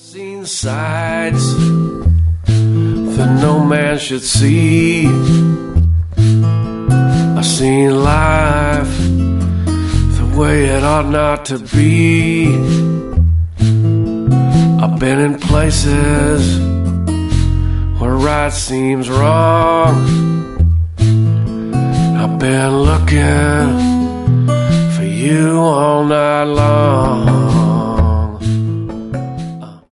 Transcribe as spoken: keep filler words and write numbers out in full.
Seen sights that no man should see. I've seen life the way it ought not to be. I've been in places where right seems wrong. I've been looking for you all night long.